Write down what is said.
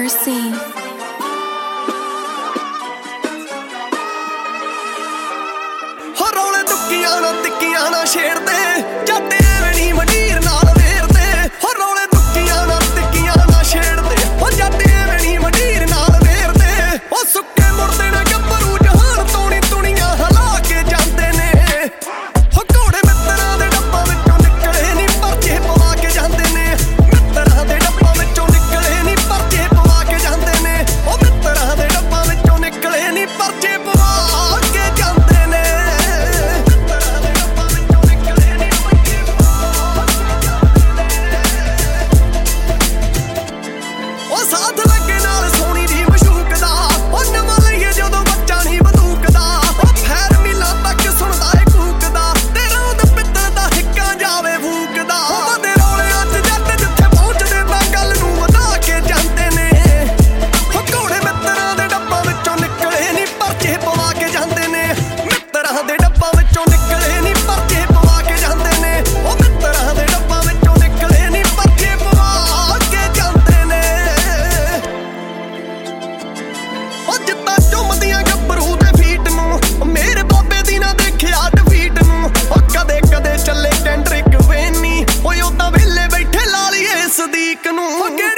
Mercy. ਹੋ ਰੌਲੇ ਦੁੱਕੀਆਂ ਨਾ ਤਿੱਕੀਆਂ ਨਾ ਛੇੜਦੇ ਜੱਟ ਐਵੇਂ ਨੀ ਮੰਡੀਰ ਨਾਲ ਵੇਰਦੇ ਹੋ ਰੌਲੇ ਦੁੱਕੀਆਂ ਨਾ ਤਿੱਕੀਆਂ ਨਾ ਛੇੜਦੇ ਹੋ ਜੱਟ ਐਵੇਂ ਨੀ ਮੰਡੀਰ ਨਾਲ ਵੇਰਦੇ ਉਹ ਸੁੱਕੇ ਮੁਰਦੇ ਨਾ ਗੱਭਰੂ ਜਹਾਨ ਤੋਣੀ ਤੁਣੀਆਂ ਹਲਾ ਕੇ ਜਾਂਦੇ ਨੇ ਹੋ ਘੋੜੇ ਮਿੱਤਰਾਂ ਦੇ ਡੱਬਾਂ ਵਿੱਚੋਂ ਨਿਕਲੇ ਨੀ ਪਰਚੇ ਪਵਾ ਕੇ ਜਾਂਦੇ ਨੇ ਮਿੱਤਰਾਂ ਦੇ ਡੱਬਾਂ ਵਿੱਚੋਂ ਨਿਕਲੇ ਨੀ ਪਰਚੇ ਪਵਾ ਕੇ ਜਾਂਦੇ ਨੇ ਉਹ ਮਿੱਤਰਾਂ ਦੇ ਡੱਬਾਂ ਵਿੱਚੋਂ ਨਿਕਲੇ ਨੀ ਪਰਚੇ ਪਵਾ ਕੇ ਜਾਂਦੇ ਨੇ ਉਹ ਸਾਥ ਲੱਗੇ ਨਾਲ ਸੋਹਣੀ ਦੀ ਮਸ਼ੂਕ ਦਾ ਉਹ ਨਵਾਂ ਲਈਏ ਜਦੋਂ ਬੱਚਾ ਨਹੀਂ ਬੰਦੂਕ ਦਾ ਉਹ ਫੈਰ ਮਿਲਾਂ ਤੱਕ ਸੁਣਦਾ ਏ ਕੂਕਦਾ ਤੇ ਰੌਂਦ ਪਿੱਤਲ ਦਾ ਹਿੱਕਾਂ ਜਾਵੇ ਫੂਕਦਾ ਉਹ ਬੰਦੇ ਰੌਲਿਆਂ 'ਚ ਜੱਟ ਜਿੱਥੇ ਪਹੁੰਚਦੇ ਤਾਂ ਗੱਲ ਨੂੰ ਵਧਾ ਕੇ ਜਾਂਦੇ ਨੇ ਉਹ ਘੋੜੇ ਮਿੱਤਰਾਂ ਦੇ ਡੱਬਾਂ ਵਿੱਚੋਂ ਨਿਕਲੇ ਨੀ ਪਰਚੇ ਪਵਾ ਕੇ ਜਾਂਦੇ ਨੇ ਮਿੱਤਰਾਂ ਦੇ ਡੱਬਾਂ ਵਿੱਚੋਂ ਨਿਕਲੇ ਨੀ ਪਰਚੇ ਪਵਾ ਕੇ ਜਾਂਦੇ ਨੇ ਉਹ ਮਿੱਤਰਾਂ ਦੇ ਡੱਬਾਂ ਵਿੱਚੋਂ ਨਿਕਲੇ ਨੀ ਪਰਚੇ ਪਵਾ ਕੇ ਜਾਂਦੇ ਨੇ ਉਹ ਜਿੱਦਾਂ ਝੁੰਮਦੀਆਂ ਗੱਭਰੂ ਦੇ ਫੀਟ ਨੂੰ ਮੇਰੇ ਬਾਬੇ ਦੀ ਨਾ ਦੇਖਿਆ ਡਿਫੀਟ ਨੂੰ ਉਹ ਕਦੇ ਕਦੇ ਚੱਲੇ ਕੈਂਡਰਿਕ ਵੇਨੀ ਓਏ ਉਦਾਂ ਵਿਹਲੇ ਬੈਠੇ ਲਾ ਲਈਏ ਸਦੀਕ ਨੂੰ।